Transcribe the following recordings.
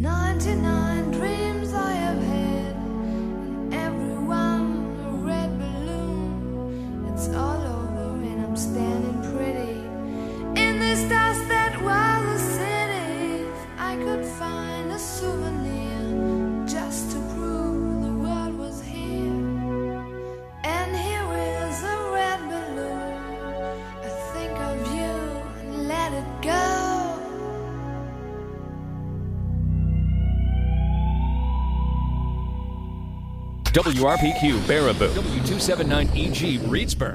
99 dreams I have had, and everyone a red balloon. It's all over and I'm standing pretty in this dust that was a city. If I could find a souvenir just to prove the world was here. And here is a red balloon. I think of you and let it go. WRPQ Baraboo, W279EG Reedsburg.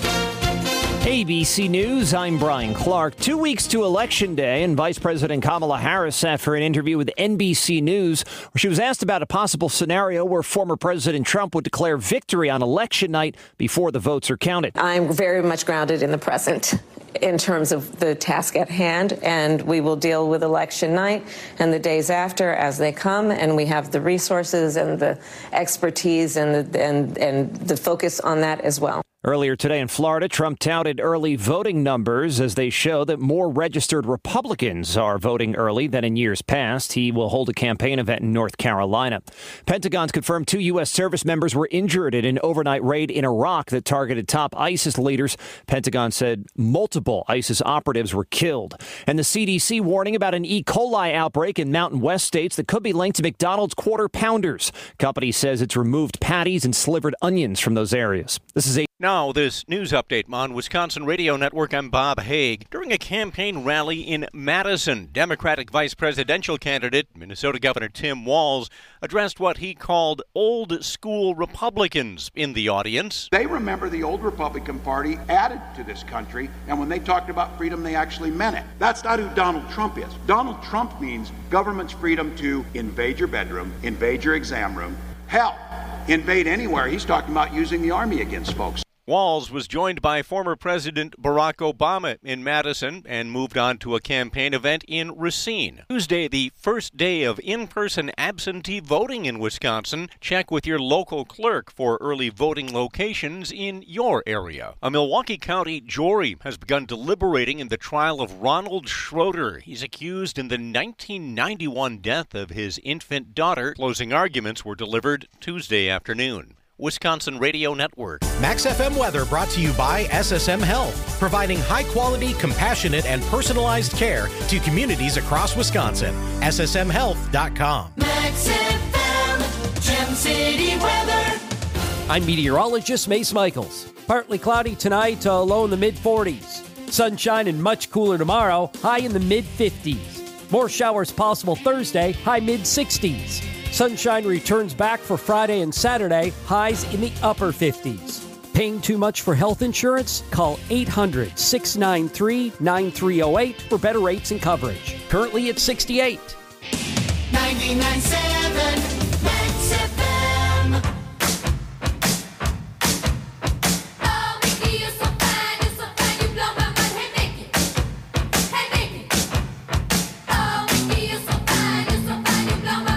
ABC News, I'm Brian Clark. 2 weeks to Election Day, and Vice President Kamala Harris sat for an interview with NBC News where she was asked about a possible scenario where former President Trump would declare victory on election night before the votes are counted. I'm very much grounded in the present in terms of the task at hand, and we will deal with election night and the days after as they come, and we have the resources and the expertise and the focus on that as well. Earlier today in Florida, Trump touted early voting numbers as they show that more registered Republicans are voting early than in years past. He will hold a campaign event in North Carolina. Pentagon's confirmed 2 U.S. service members were injured in an overnight raid in Iraq that targeted top ISIS leaders. Pentagon said multiple ISIS operatives were killed. And the CDC warning about an E. coli outbreak in Mountain West states that could be linked to McDonald's Quarter Pounders. Company says it's removed patties and slivered onions from those areas. This is Now, this news update on Wisconsin Radio Network. I'm Bob Haig. During a campaign rally in Madison, Democratic vice presidential candidate, Minnesota Governor Tim Walz, addressed what he called old school Republicans in the audience. They remember the old Republican Party added to this country, and when they talked about freedom, they actually meant it. That's not who Donald Trump is. Donald Trump means government's freedom to invade your bedroom, invade your exam room, hell, invade anywhere. He's talking about using the army against folks. Walz was joined by former President Barack Obama in Madison and moved on to a campaign event in Racine. Tuesday, the first day of in-person absentee voting in Wisconsin. Check with your local clerk for early voting locations in your area. A Milwaukee County jury has begun deliberating in the trial of Ronald Schroeder. He's accused in the 1991 death of his infant daughter. Closing arguments were delivered Tuesday afternoon. Wisconsin Radio Network. Max FM weather brought to you by SSM Health, providing high-quality, compassionate, and personalized care to communities across Wisconsin. SSMHealth.com. Max FM, Gem City weather. I'm meteorologist Mace Michaels. Partly cloudy tonight, low in the mid-40s. Sunshine and much cooler tomorrow, high in the mid-50s. More showers possible Thursday, high mid-60s. Sunshine returns back for Friday and Saturday, highs in the upper 50s. Paying too much for health insurance? Call 800-693-9308 for better rates and coverage. Currently at 68. 99.7 Max FM. Oh, Mickey, you're so fine, you blow my mind. Hey, Mickey. Hey, Mickey. Oh, Mickey, you're so fine, you blow my mind.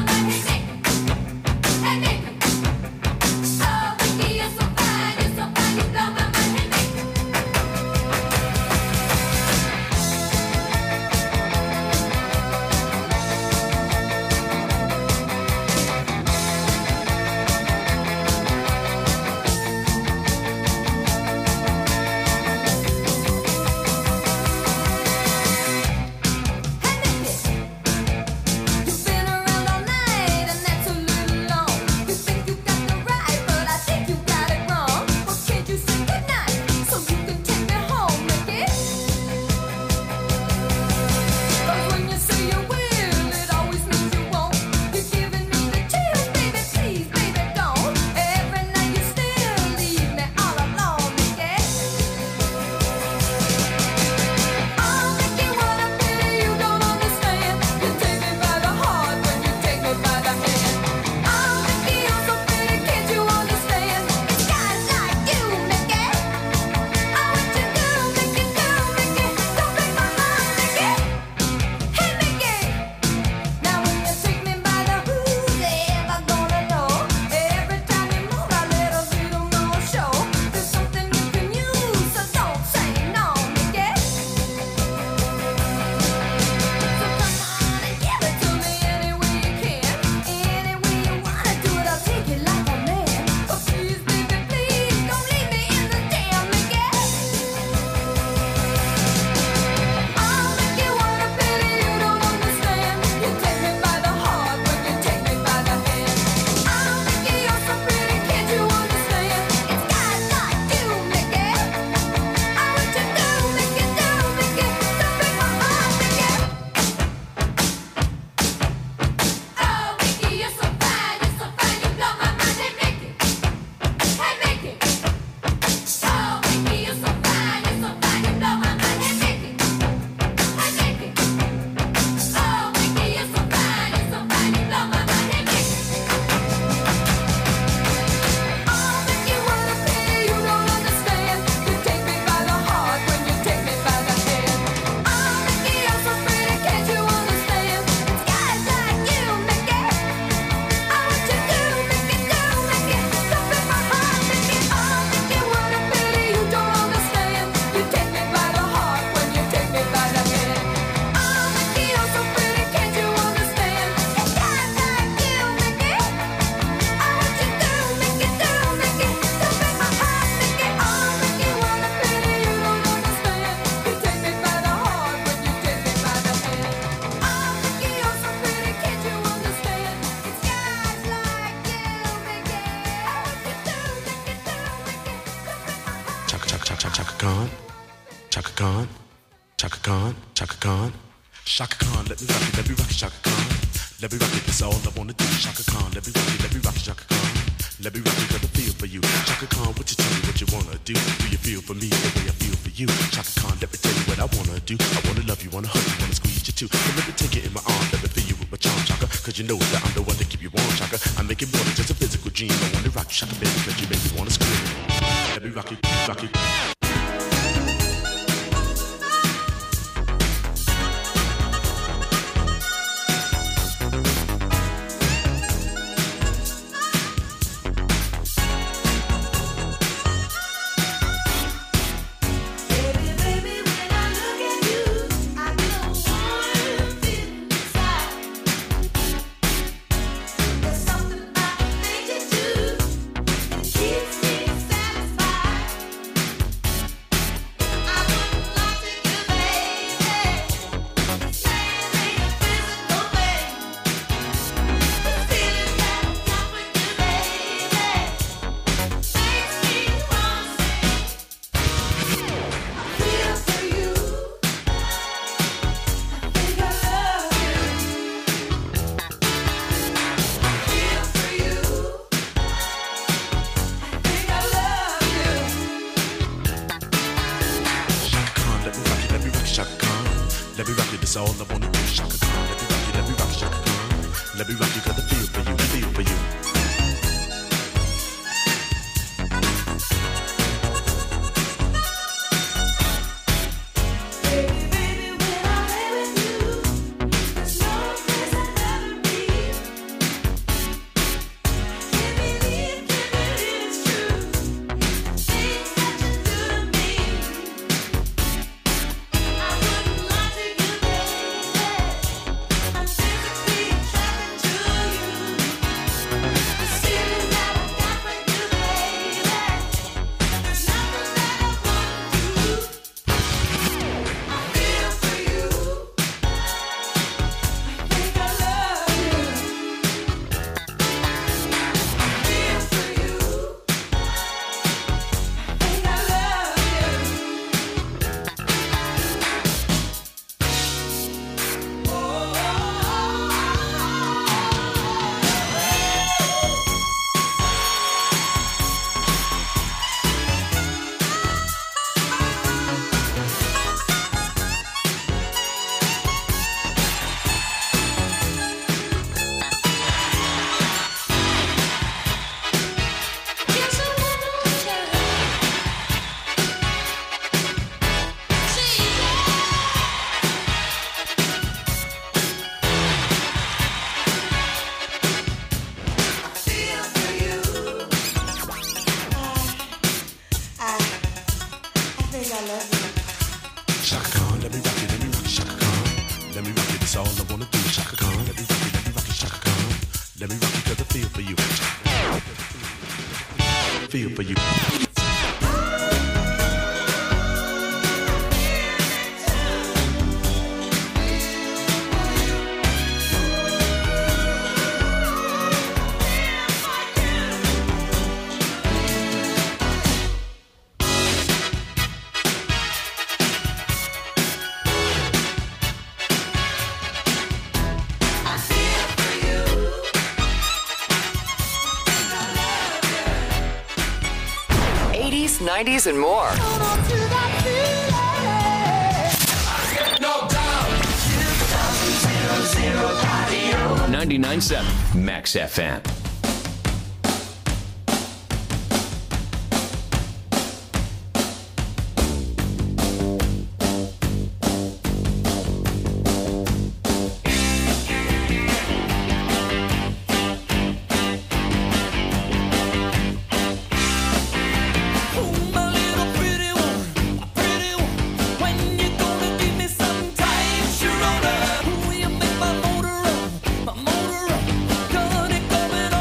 Khan, Chaka Khan, Chaka Khan, Chaka Khan. Chaka Khan, let me rock it, Chaka Khan. Let me rock it, that's all I wanna do. Chaka Khan, let me rock it, Chaka Khan. Let me rock it, got a feel for you. Chaka Khan, what you tell me what you wanna do? Do you feel for me the way I feel for you? Chaka Khan, let me tell you what I wanna do. I wanna love you, wanna hug you, wanna squeeze you too. So let me take it in my arms, let me feel you with my charm, Chaka. Cause you know that I'm the one to keep you warm, Chaka. I make it more than just a physical dream. I wanna rock you, Chaka, baby, cause you make me wanna scream. Let me rock it, rock it. All I wanna do, Chaka Khan. Let me rock it, Chaka Khan. Let me rock it, got the feel for you, feel for you. Feel for you. '80s, '90s, and more. 99.7 Max FM. Coming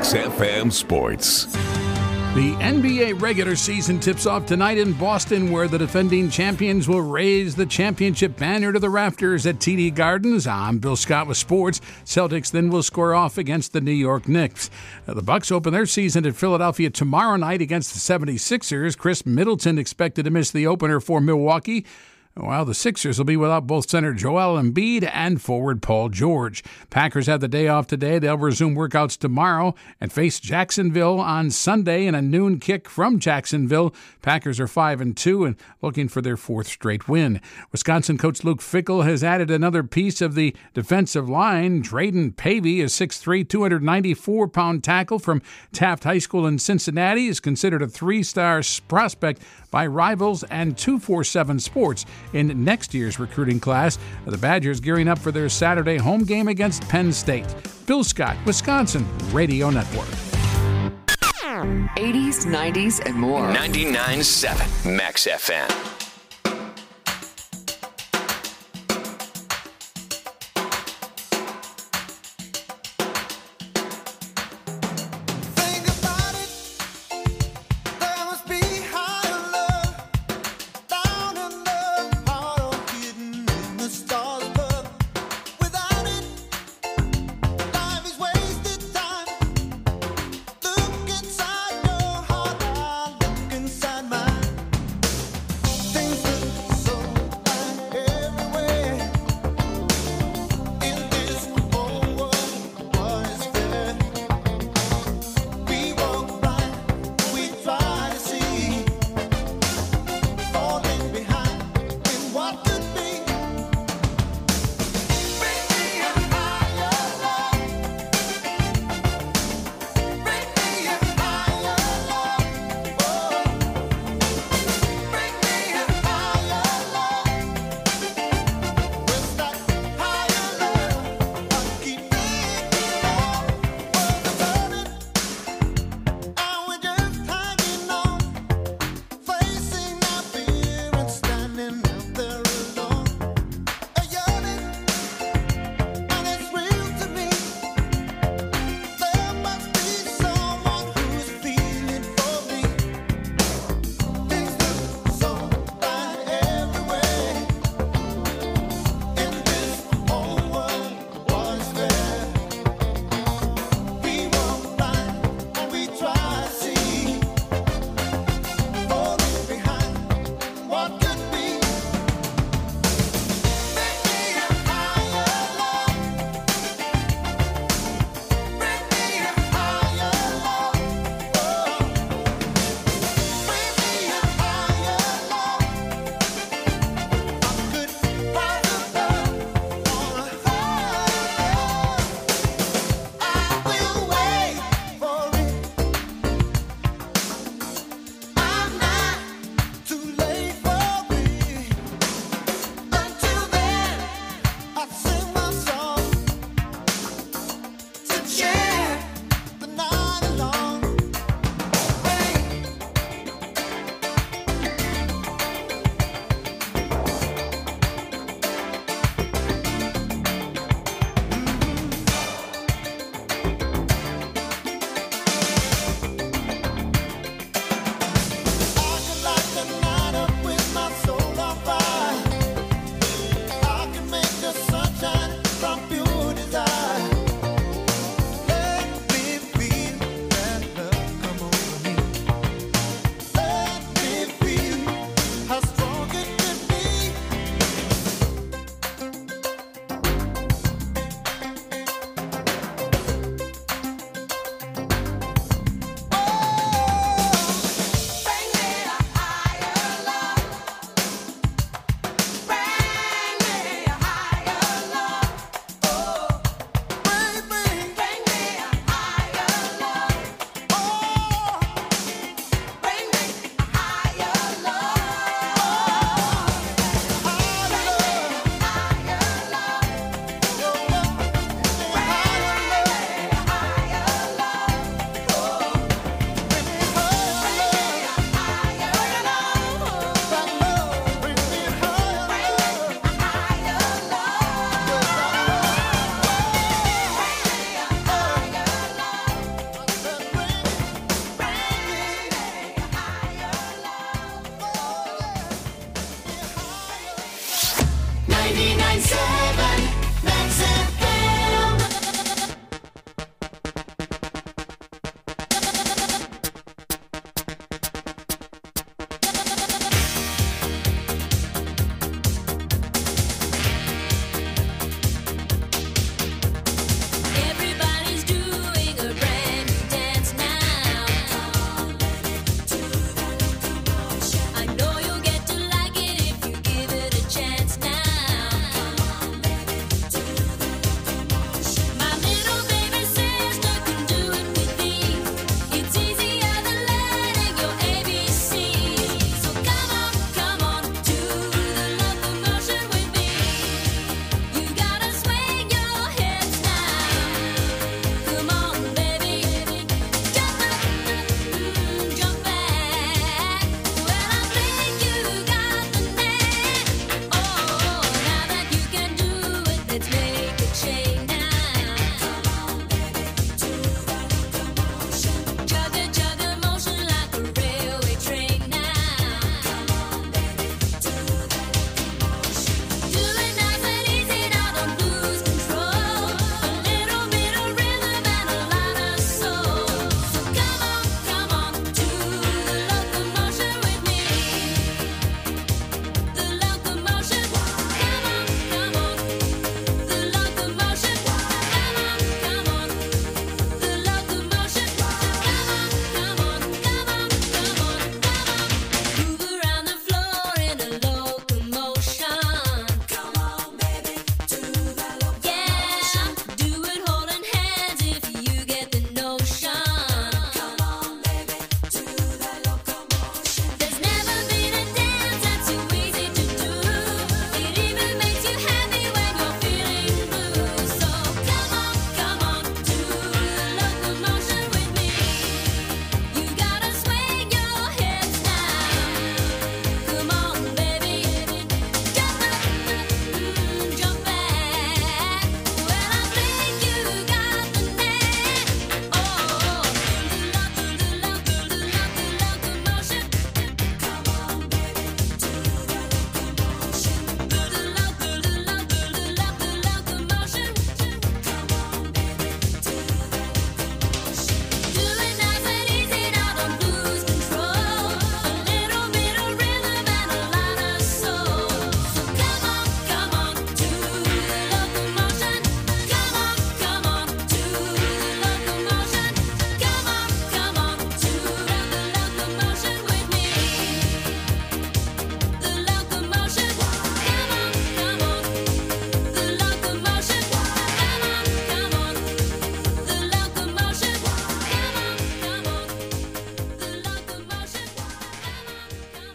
Max FM Sports. The NBA regular season tips off tonight in Boston, where the defending champions will raise the championship banner to the rafters at TD Gardens. I'm Bill Scott with sports. Celtics then will square off against the New York Knicks. The Bucks open their season at Philadelphia tomorrow night against the 76ers. Chris Middleton expected to miss the opener for Milwaukee, while the Sixers will be without both center Joel Embiid and forward Paul George. Packers have the day off today. They'll resume workouts tomorrow and face Jacksonville on Sunday in a noon kick from Jacksonville. Packers are 5-2 and looking for their fourth straight win. Wisconsin coach Luke Fickell has added another piece of the defensive line. Drayden Pavey, a 6'3", 294-pound tackle from Taft High School in Cincinnati, is considered a three-star prospect by Rivals and 247 Sports in next year's recruiting class. The Badgers gearing up for their Saturday home game against Penn State. Bill Scott, Wisconsin Radio Network. 80s, 90s, and more. 99.7 Max FM.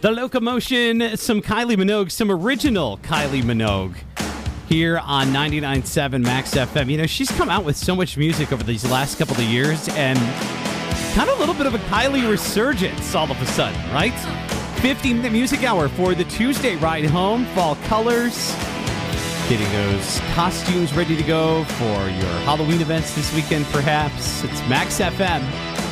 The Locomotion, some Kylie Minogue, some original Kylie Minogue here on 99.7 Max FM. You know, she's come out with so much music over these last couple of years and kind of a little bit of a Kylie resurgence all of a sudden, right? 50-minute music hour for the Tuesday ride home, fall colors, getting those costumes ready to go for your Halloween events this weekend, perhaps. It's Max FM.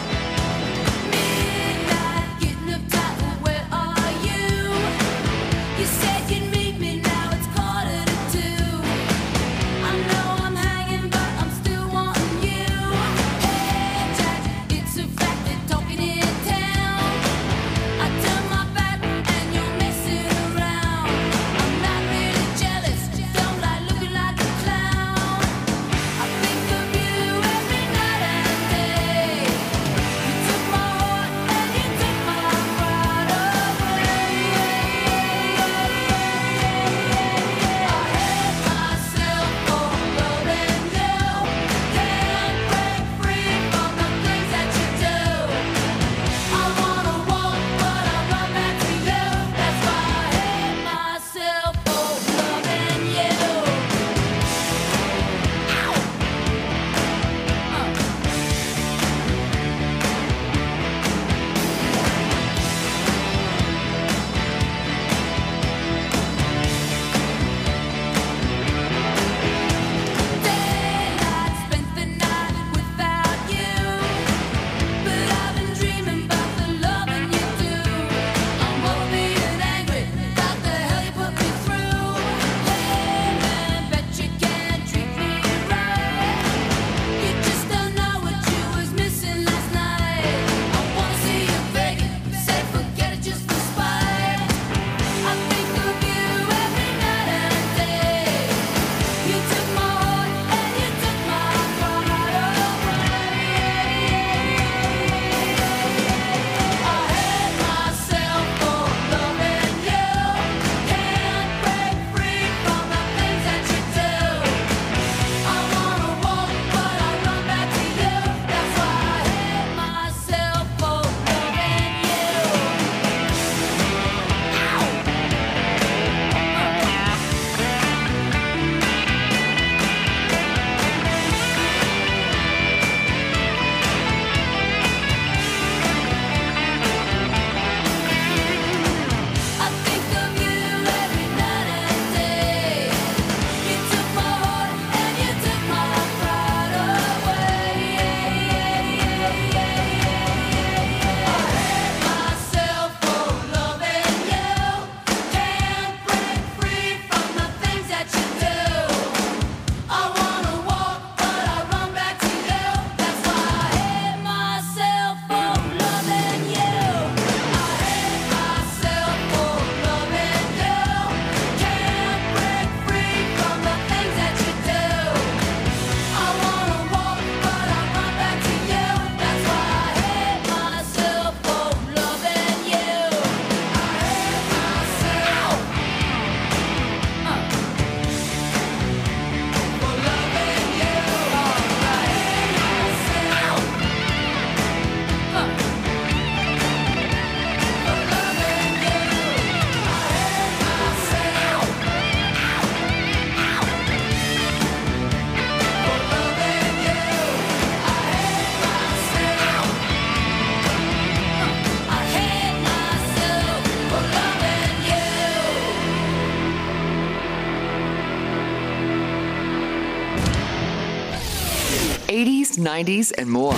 '80s, '90s, and more.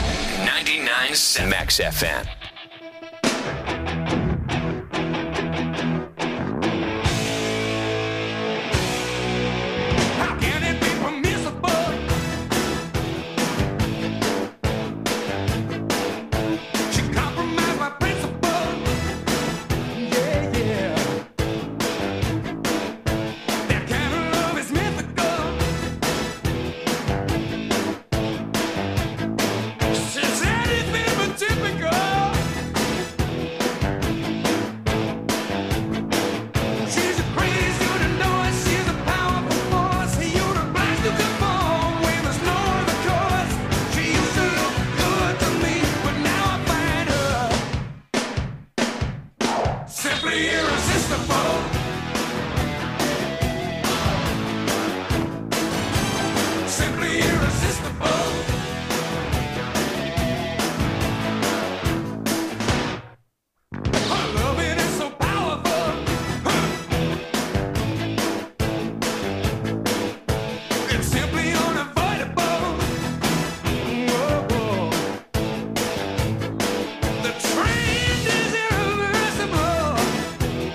99.7 Max FM. Typical. Simply irresistible. Simply irresistible. Her loving is so powerful. It's simply unavoidable. Whoa, whoa. The trend is irreversible.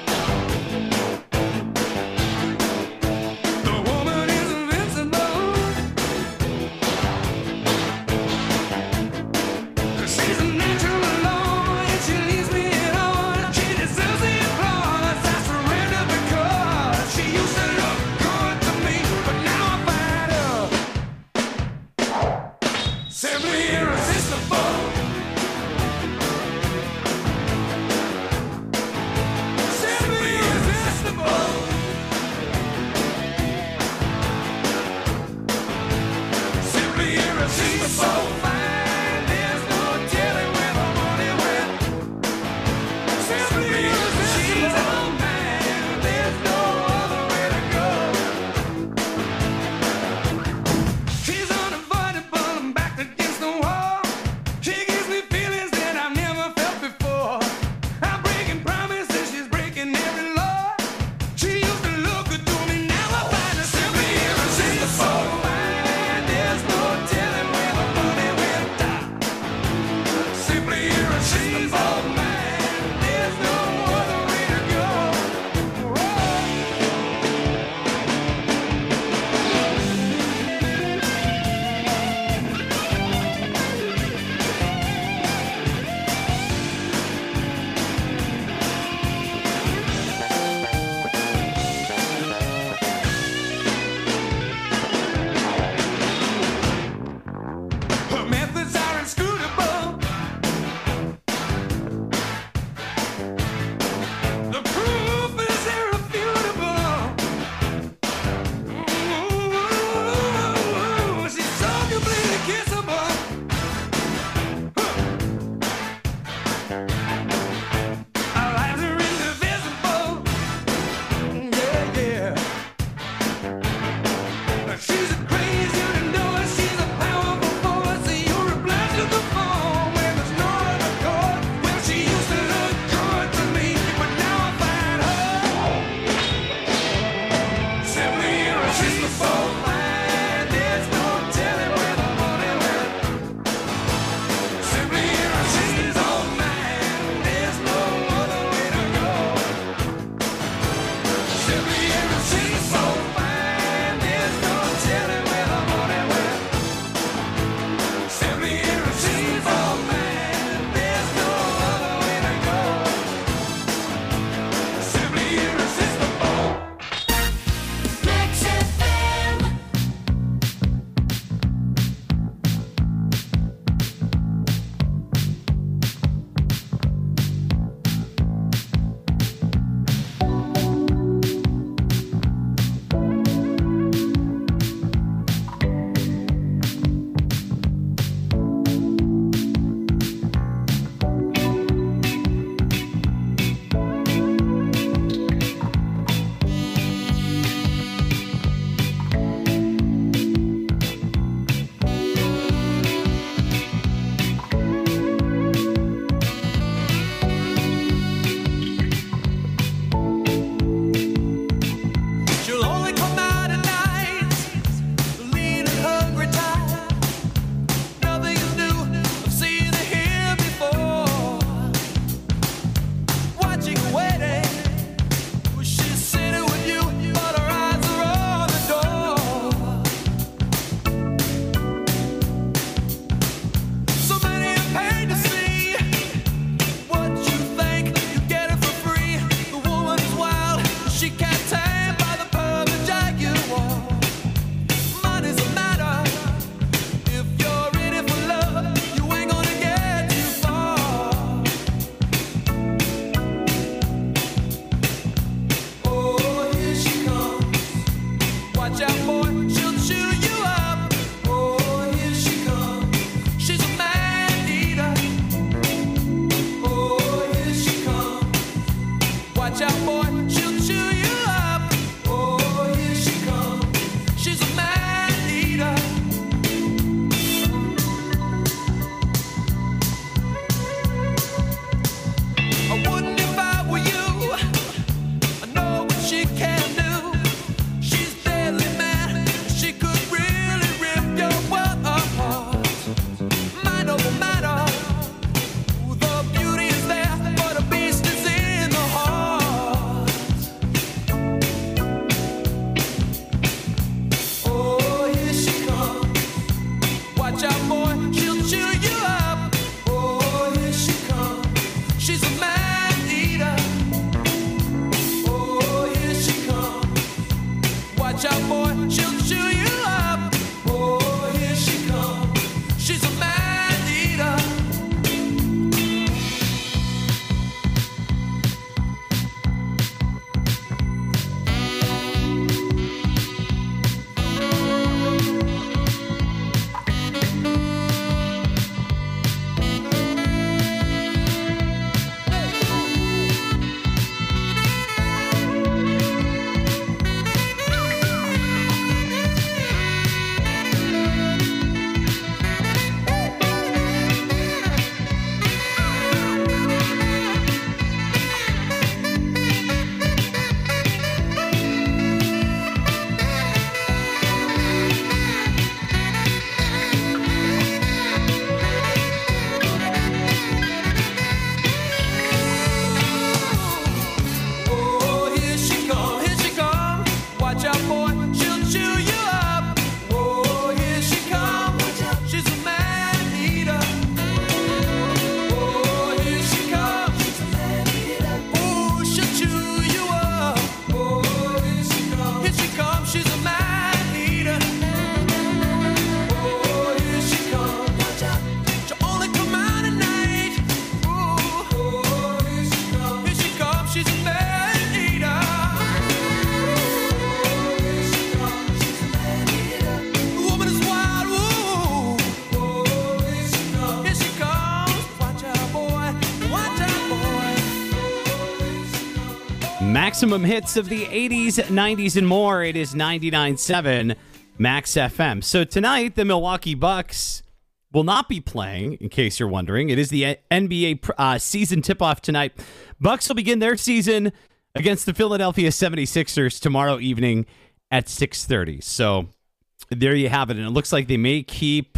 Maximum hits of the 80s, 90s, and more. It is 99.7 Max FM. So tonight, the Milwaukee Bucks will not be playing, in case you're wondering. It is the NBA season tip-off tonight. Bucks will begin their season against the Philadelphia 76ers tomorrow evening at 6:30. So there you have it. And it looks like they may keep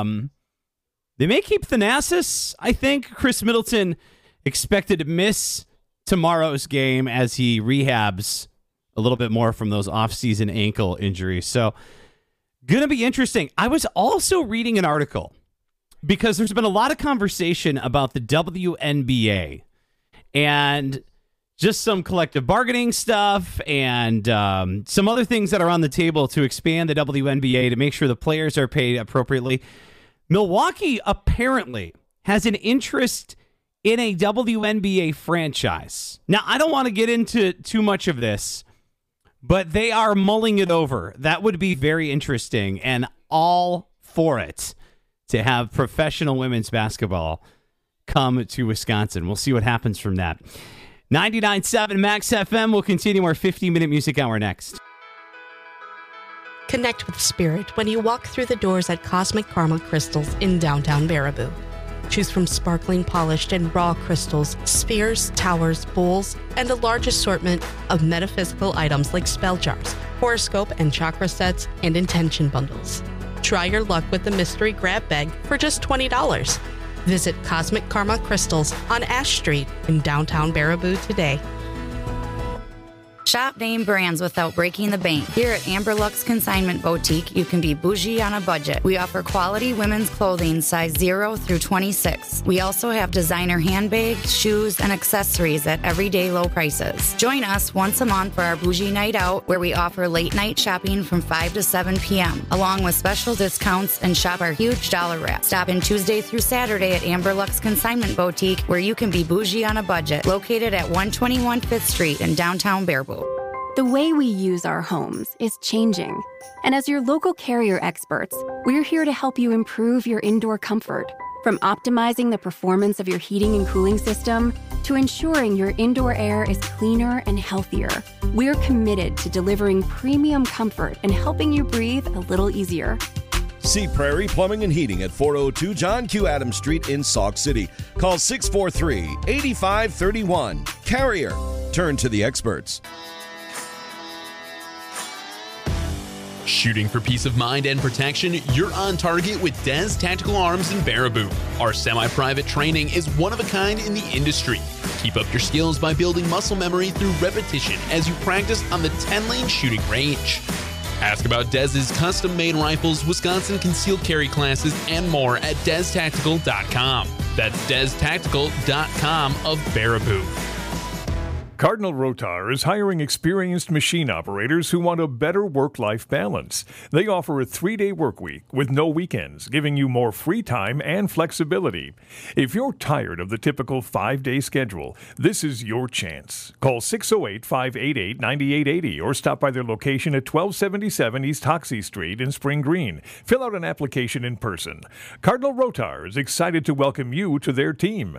Thanasis, I think. Chris Middleton expected to miss tomorrow's game as he rehabs a little bit more from those off-season ankle injuries. So going to be interesting. I was also reading an article because there's been a lot of conversation about the WNBA and just some collective bargaining stuff and some other things that are on the table to expand the WNBA to make sure the players are paid appropriately. Milwaukee apparently has an interest in a WNBA franchise. Now, I don't want to get into too much of this, but they are mulling it over. That would be very interesting and all for it to have professional women's basketball come to Wisconsin. We'll see what happens from that. 99.7 Max FM will continue our 15-minute music hour next. Connect with spirit when you walk through the doors at Cosmic Karma Crystals in downtown Baraboo. Choose from sparkling, polished, and raw crystals, spheres, towers, bowls, and a large assortment of metaphysical items like spell jars, horoscope and chakra sets, and intention bundles. Try your luck with the mystery grab bag for just $20. Visit Cosmic Karma Crystals on Ash Street in downtown Baraboo today. Shop name brands without breaking the bank. Here at Amber Lux Consignment Boutique, you can be bougie on a budget. We offer quality women's clothing size 0 through 26. We also have designer handbags, shoes, and accessories at everyday low prices. Join us once a month for our bougie night out, where we offer late night shopping from 5 to 7 p.m., along with special discounts, and shop our huge dollar wrap. Stop in Tuesday through Saturday at Amber Lux Consignment Boutique, where you can be bougie on a budget, located at 121 5th Street in downtown Baraboo. The way we use our homes is changing. And as your local Carrier experts, we're here to help you improve your indoor comfort. From optimizing the performance of your heating and cooling system to ensuring your indoor air is cleaner and healthier, we're committed to delivering premium comfort and helping you breathe a little easier. See Prairie Plumbing and Heating at 402 John Q. Adams Street in Sauk City. Call 643-8531. Carrier. Turn to the experts. Shooting for peace of mind and protection, you're on target with Des Tactical Arms in Baraboo. Our semi-private training is one of a kind in the industry. Keep up your skills by building muscle memory through repetition as you practice on the 10-lane shooting range. Ask about Dez's custom-made rifles, Wisconsin concealed carry classes, and more at DezTactical.com. That's DezTactical.com of Baraboo. Cardinal Rotar is hiring experienced machine operators who want a better work-life balance. They offer a 3-day work week with no weekends, giving you more free time and flexibility. If you're tired of the typical 5-day schedule, this is your chance. Call 608-588-9880 or stop by their location at 1277 East Hoxie Street in Spring Green. Fill out an application in person. Cardinal Rotar is excited to welcome you to their team.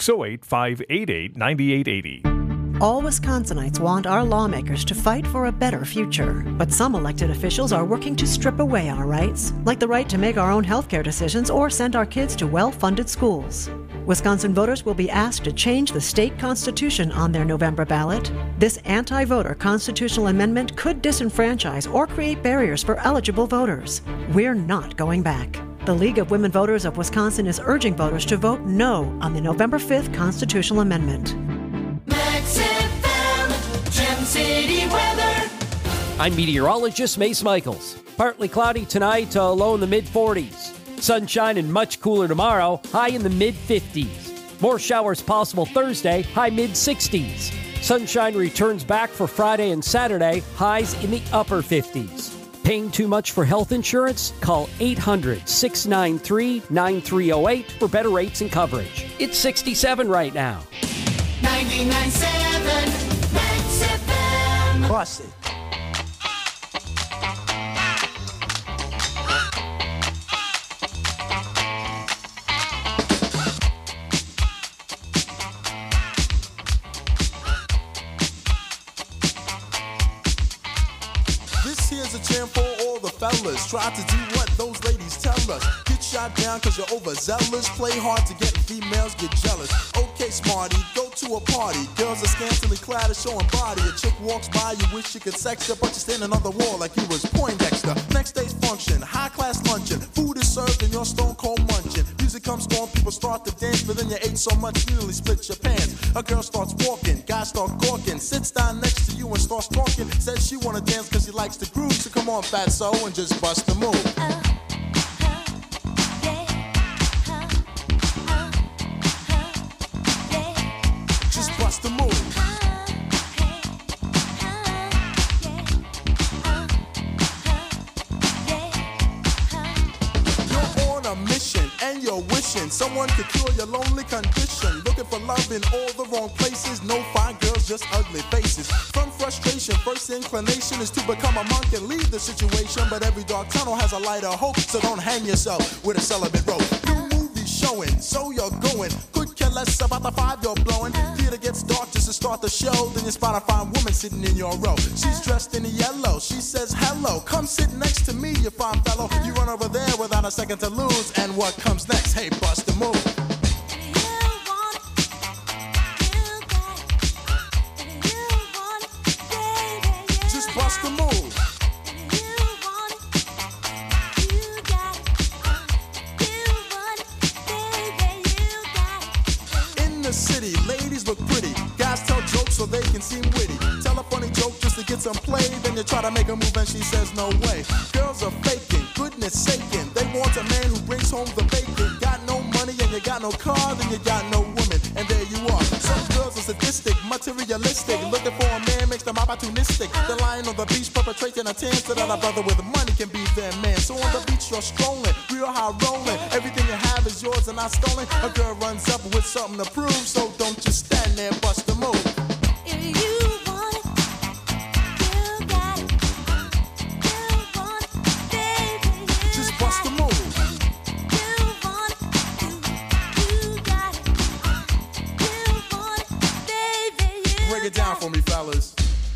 608-588-9880. All Wisconsinites want our lawmakers to fight for a better future. But some elected officials are working to strip away our rights, like the right to make our own healthcare decisions or send our kids to well-funded schools. Wisconsin voters will be asked to change the state constitution on their November ballot. This anti-voter constitutional amendment could disenfranchise or create barriers for eligible voters. We're not going back. The League of Women Voters of Wisconsin is urging voters to vote no on the November 5th constitutional amendment. Max FM, Gem City weather. I'm meteorologist Mace Michaels. Partly cloudy tonight, low in the mid-40s. Sunshine and much cooler tomorrow, high in the mid-50s. More showers possible Thursday, high mid-60s. Sunshine returns back for Friday and Saturday, highs in the upper 50s. Paying too much for health insurance? Call 800-693-9308 for better rates and coverage. It's 67 right now. 99.7 Max FM. Bust it. Here's a chant for all the fellas. Try to do what those ladies tell us. Get shot down cause you're overzealous. Play hard to get females get jealous. Okay, smarty, go to a party. Girls are scantily clad and showing body. A chick walks by, you wish you could sex her, but you're standing on the wall like you was Poindexter. Next day's function, high class luncheon. Food is served and you're stone cold munching. Music comes on, people start to dance, but then you ate so much you nearly split your pants. A girl starts walking, guys start gawking, sits down next to you and starts talking. Says she wanna dance cause she likes the groove, so come on fatso and just bust the move. Just bust the move. You're on a mission and you're wishing someone could cure your lonely condition. Looking for love in all the wrong places. No fine girls, just ugly faces. From frustration, first inclination is to become a monk and leave the situation. But every dark tunnel has a light of hope, so don't hang yourself with a celibate rope. New movies showing, so you're going. Could care less about the 5 you're blowing. Theater gets dark just to start the show. Then you spot a fine woman sitting in your row. She's dressed in yellow. She says hello. Come sit next to me, you fine fellow. You run over there without a second to lose. And what comes next? Hey, bust the move. Just bust the move. In the city, ladies look pretty. Guys tell jokes so they can seem witty. Tell a funny joke just to get some play. Then you try to make a move and she says no way. Girls are faking, goodness saking. They want a man who brings home the bacon. Got no money and you got no car, then you got no woman. And there you are. Some girls are sadistic, materialistic. Looking for a man makes them opportunistic. They're lying on the beach perpetrating a tan so that a brother with money can be their man. So on the beach you're strolling, real high rolling. Everything you have is yours and not stolen. A girl runs up with something to prove, so don't just stand there, bust the move. Just bust the move. Break it down for me, fellas.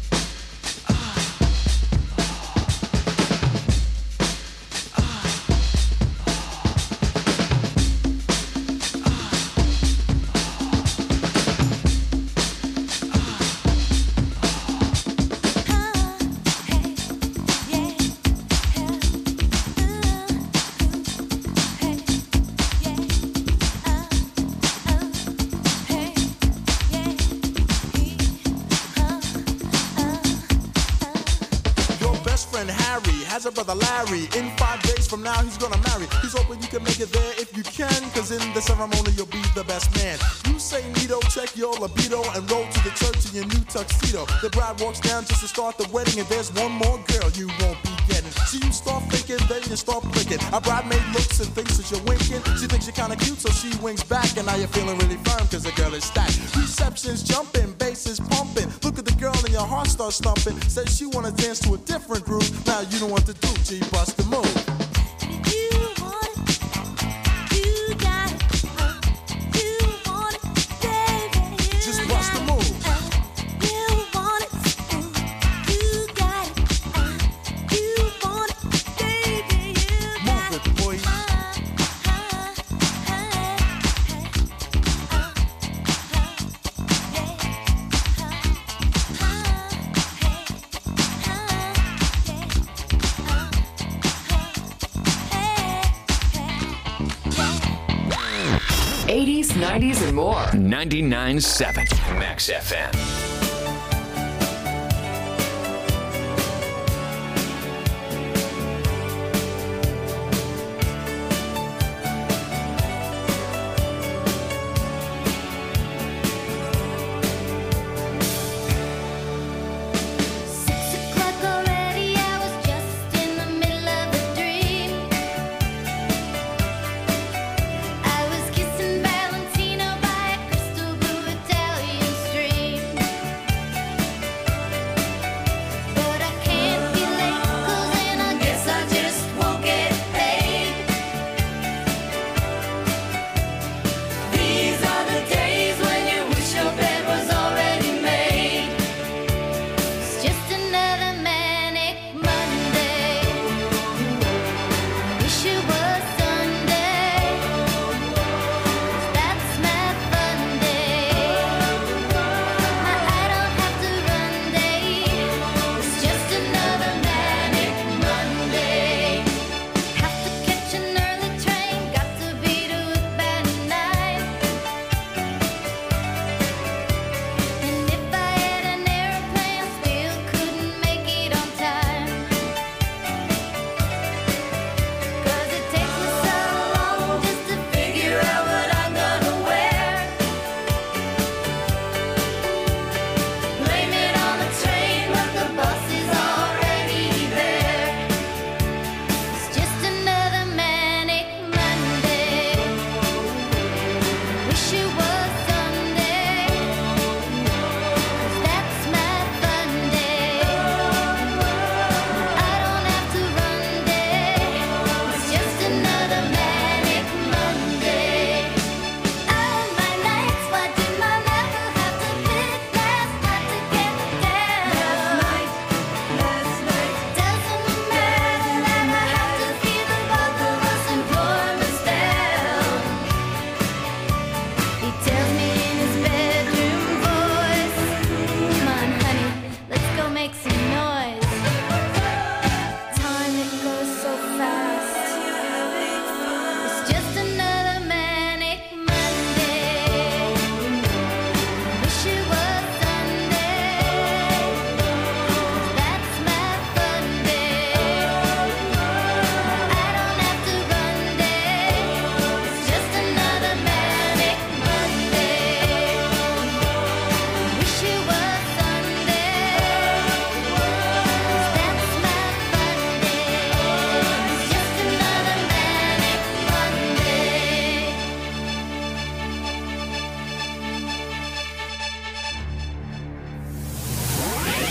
Has a brother Larry. In 5 days from now he's gonna marry. He's hoping you can make it there if you can, cause in the ceremony you'll be the best man. You say Nito, check your libido and roll to the church in your new tuxedo. The bride walks down just to start the wedding, and there's one more girl you won't be getting. So you start thinking, then you start blinking. A bridemaid looks and thinks that you're winking. She thinks you're kinda cute, so she winks back, and now you're feeling really firm cause the girl is stacked. Reception's jumping, bass is pumping. Look at the girl and your heart starts thumping. Says she wanna dance to a different groove. Now you know what to do, G, bust the move. Just bust the move. Move it, boy. 80s, 90s, and more. 99.7 Max FM.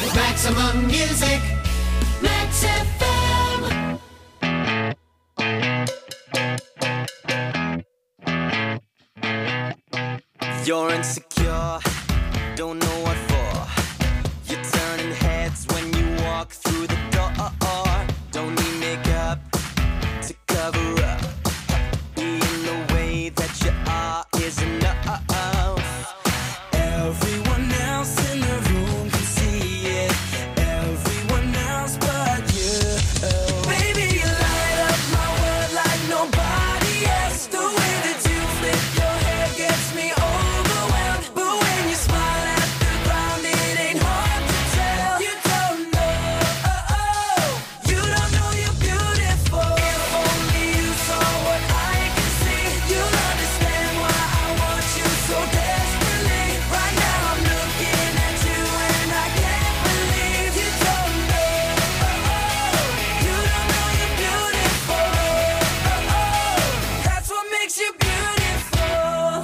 Maximum music. Max FM. You're insecure, don't know what for. You're turning heads when you walk through the door. Don't need makeup to cover up. Being the way that you are is enough. Everyone else in the room can see it. Everyone else but you. Baby, you light up my world like nobody else. The way that you flip your hair gets me overwhelmed. But when you smile at the ground, it ain't hard to tell. You don't know, you don't know you're beautiful. If only you saw what I can see, you'll understand why I want you so desperately. Right now I'm looking at you and I can't believe you don't know, you don't know you're beautiful. That's what makes you beautiful.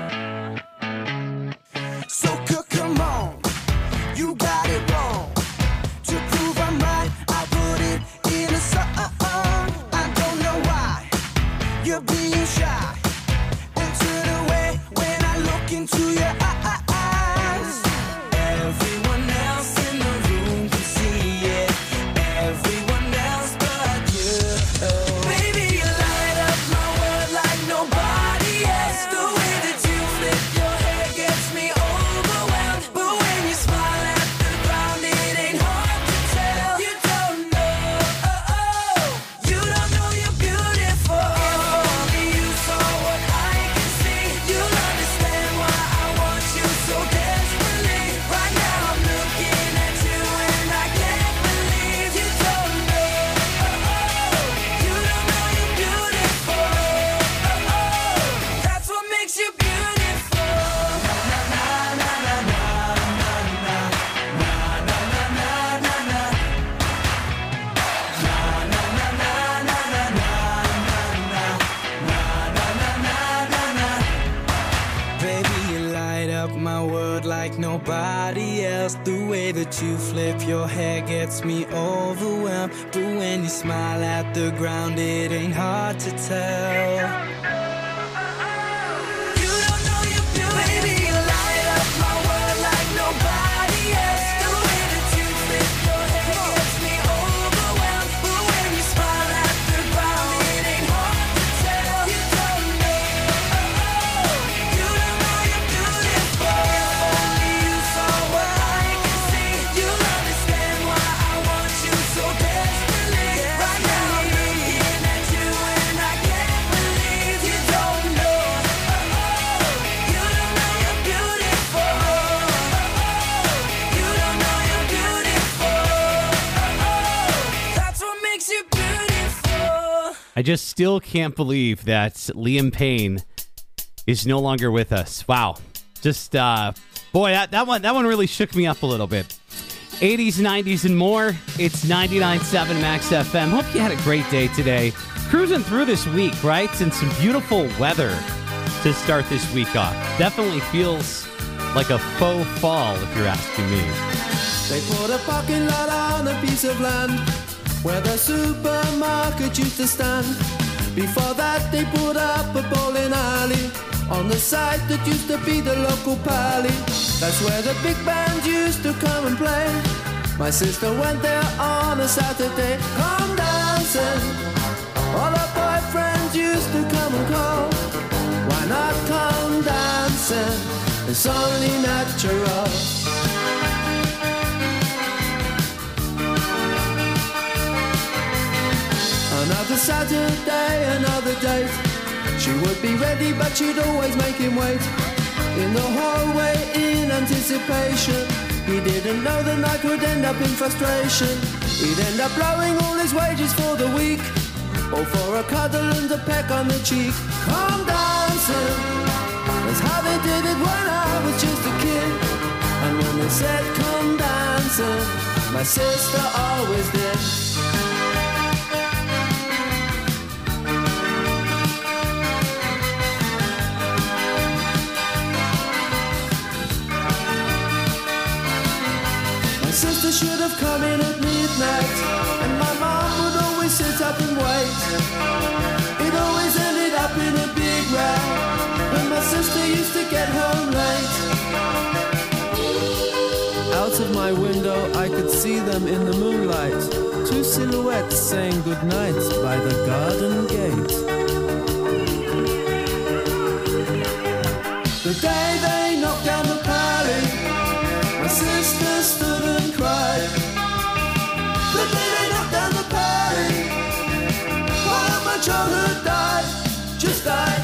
So come on, you got it wrong. To prove I'm right, I put it in a song. I don't know why you're being shy and turn away when I look into your eyes. Everyone else in the room can see it. Everyone else but you. Baby, you light up my world like nobody else. The way that you flip your hair gets me overwhelmed. But when you smile at the ground, it ain't hard to tell. You don't know, you don't know you're beautiful. If only you saw what I can see, you'll understand why I want you so desperately. Right now I'm looking at you and I can't believe you don't know, you don't know you're beautiful. That's what makes you beautiful. Baby, you light up my world like nobody else. The way that you flip your hair gets me overwhelmed. But when you smile at the ground, it ain't hard to tell. You don't know you're beautiful. Baby, you light up my world like nobody else. The way that you flip your hair gets me overwhelmed. But when you smile at the ground, it ain't hard to tell. You don't know, you don't know you're beautiful. If only you saw what I can see, you'll understand why I want you so desperately. Right now I'm looking at you and I can't believe you don't know, you don't know you're beautiful. You don't know you're beautiful. That's what makes you beautiful. I just still can't believe that Liam Payne is no longer with us. Wow. Just, boy, that one really shook me up a little bit. 80s, 90s, and more. It's 99.7 Max FM. Hope you had a great day today. Cruising through this week, right? And some beautiful weather to start this week off. Definitely feels like a faux fall, if you're asking me. They put a parking lot on a piece of land where the supermarket used to stand. Before that they put up a bowling alley on the site that used to be the local pally. That's where the big band used to come and play. My sister went there on a Saturday. Come dancing, all her boyfriends used to come and call. Why not come dancing? It's only natural. Another Saturday, another date. She would be ready, but she'd always make him wait. In the hallway, in anticipation. He didn't know the night would end up in frustration. He'd end up blowing all his wages for the week, or for a cuddle and a peck on the cheek. Come dancing, that's how they did it when I was just a kid. And when they said come dancing, my sister always did. My sister should have come in at midnight, and my mom would always sit up and wait. It always ended up in a big row when my sister used to get home late. Out of my window I could see them in the moonlight, two silhouettes saying goodnight by the garden gate. The day they knocked down the pally, my sister stood and cried. The day they knocked down the pally, part of my childhood died, just died.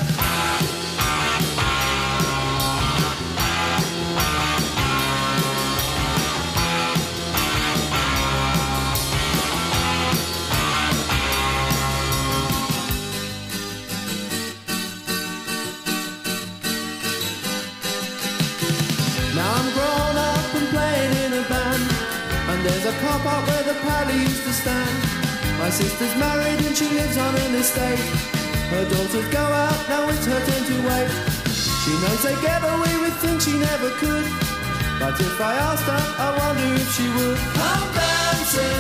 Now I'm grown up and playing in a band, and there's a car park where the pally used to stand. My sister's married and she lives on an estate. Her daughters go out, now it's her turn to wait. She knows they get away with things she never could, but if I asked her, I wonder if she would.